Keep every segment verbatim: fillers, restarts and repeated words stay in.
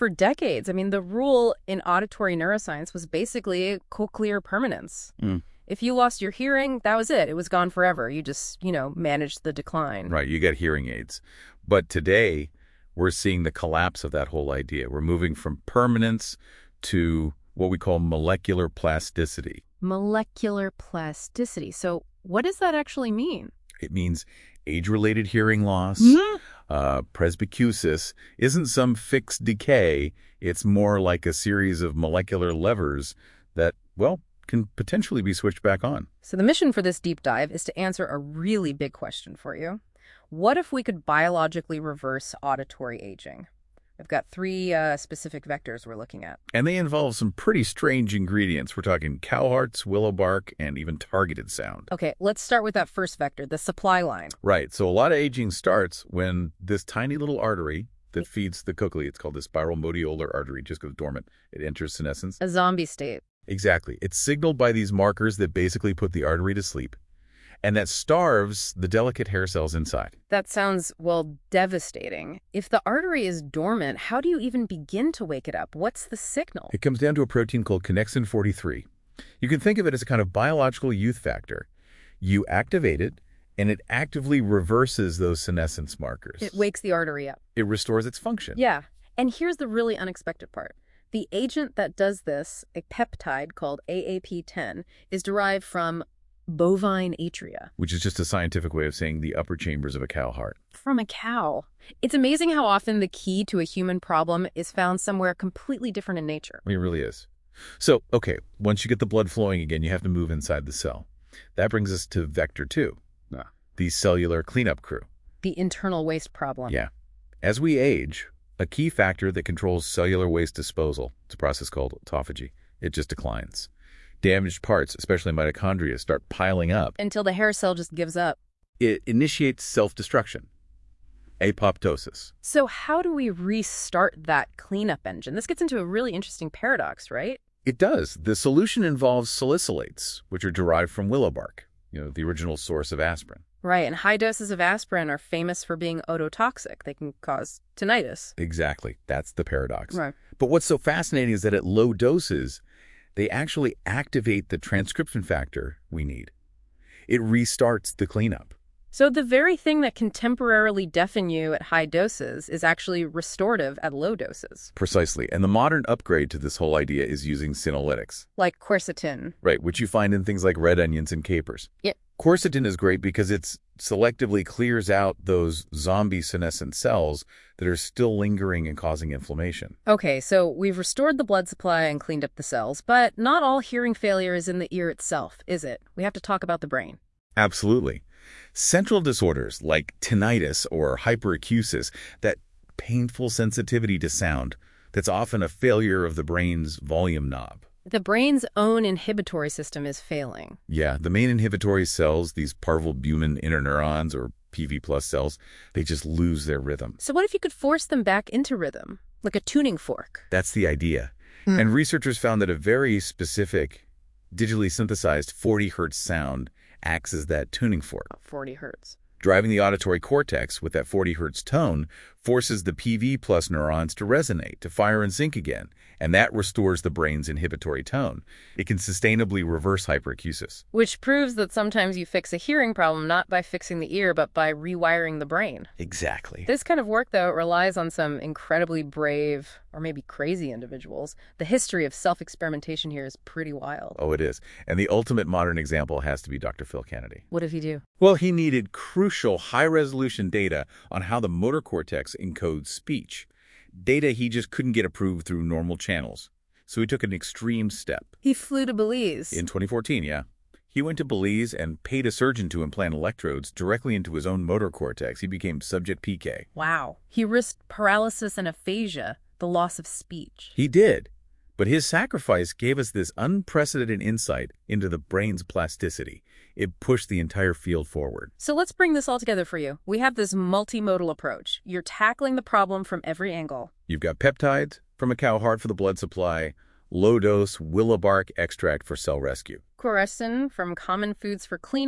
for decades. I mean, the rule in auditory neuroscience was basically cochlear permanence. Mm. If you lost your hearing, that was it. It was gone forever. You just, you know, managed the decline. Right, you get hearing aids. But today, we're seeing the collapse of that whole idea. We're moving from permanence to what we call molecular plasticity. Molecular plasticity. So what does that actually mean? It means age-related hearing loss, Mm-hmm. uh, presbycusis, isn't some fixed decay. It's more like a series of molecular levers that, well, can potentially be switched back on. So the mission for this deep dive is to answer a really big question for you. What if we could biologically reverse auditory aging? I've got three uh, specific vectors we're looking at. And they involve some pretty strange ingredients. We're talking cow hearts, willow bark, and even targeted sound. Okay, let's start with that first vector, the supply line. Right. So a lot of aging starts when this tiny little artery that feeds the cochlea, it's called the spiral modiolar artery, just goes dormant. It enters senescence. A zombie state. Exactly. It's signaled by these markers that basically put the artery to sleep, and that starves the delicate hair cells inside. That sounds, well, devastating. If the artery is dormant, how do you even begin to wake it up? What's the signal? It comes down to a protein called connexin forty-three. You can think of it as a kind of biological youth factor. You activate it, and it actively reverses those senescence markers. It wakes the artery up. It restores its function. Yeah. And here's the really unexpected part. The agent that does this, a peptide called A A P ten, is derived from bovine atria. Which is just a scientific way of saying the upper chambers of a cow heart. From a cow. It's amazing how often the key to a human problem is found somewhere completely different in nature. I mean, it really is. So, okay, once you get the blood flowing again, you have to move inside the cell. That brings us to vector two, Ah. the cellular cleanup crew. The internal waste problem. Yeah. As we age, a key factor that controls cellular waste disposal, it's a process called autophagy, it just declines. Damaged parts, especially mitochondria, start piling up. Until the hair cell just gives up. It initiates self-destruction, apoptosis. So how do we restart that cleanup engine? This gets into a really interesting paradox, right? It does. The solution involves salicylates, which are derived from willow bark, you know, the original source of aspirin. Right, and high doses of aspirin are famous for being ototoxic. They can cause tinnitus. Exactly. That's the paradox. Right. But what's so fascinating is that at low doses, they actually activate the transcription factor we need. It restarts the cleanup. So the very thing that can temporarily deafen you at high doses is actually restorative at low doses. Precisely. And the modern upgrade to this whole idea is using senolytics. Like quercetin. Right, which you find in things like red onions and capers. Yep. Quercetin is great because it selectively clears out those zombie senescent cells that are still lingering and causing inflammation. Okay, so we've restored the blood supply and cleaned up the cells, but not all hearing failure is in the ear itself, is it? We have to talk about the brain. Absolutely. Central disorders like tinnitus or hyperacusis, that painful sensitivity to sound, that's often a failure of the brain's volume knob. The brain's own inhibitory system is failing. Yeah, the main inhibitory cells, these parvalbumin interneurons or P V plus cells, they just lose their rhythm. So what if you could force them back into rhythm, like a tuning fork? That's the idea. Mm. And researchers found that a very specific, digitally synthesized forty hertz sound acts as that tuning fork. forty hertz. Driving the auditory cortex with that forty hertz tone forces the P V plus neurons to resonate, to fire and sync again, and that restores the brain's inhibitory tone. It can sustainably reverse hyperacusis. Which proves that sometimes you fix a hearing problem not by fixing the ear, but by rewiring the brain. Exactly. This kind of work, though, relies on some incredibly brave, or maybe crazy individuals. The history of self-experimentation here is pretty wild. Oh, it is. And the ultimate modern example has to be Doctor Phil Kennedy. What did he do? Well, he needed crucial high-resolution data on how the motor cortex encodes speech. Data he just couldn't get approved through normal channels. So he took an extreme step. He flew to Belize. In twenty fourteen, yeah. He went to Belize and paid a surgeon to implant electrodes directly into his own motor cortex. He became subject P K. Wow. He risked paralysis and aphasia, the loss of speech. He did. But his sacrifice gave us this unprecedented insight into the brain's plasticity. It pushed the entire field forward. So let's bring this all together for you. We have this multimodal approach. You're tackling the problem from every angle. You've got peptides from a cow heart for the blood supply, low-dose willow bark extract for cell rescue. Quercetin from common foods for cleanup,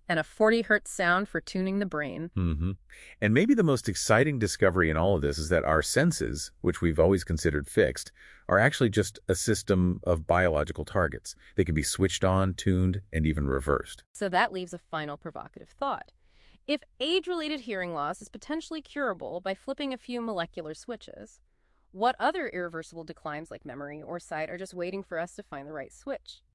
And a forty hertz sound for tuning the brain. hmm And maybe the most exciting discovery in all of this is that our senses, which we've always considered fixed, are actually just a system of biological targets. They can be switched on, tuned, and even reversed. So that leaves a final provocative thought. If age-related hearing loss is potentially curable by flipping a few molecular switches, what other irreversible declines like memory or sight are just waiting for us to find the right switch?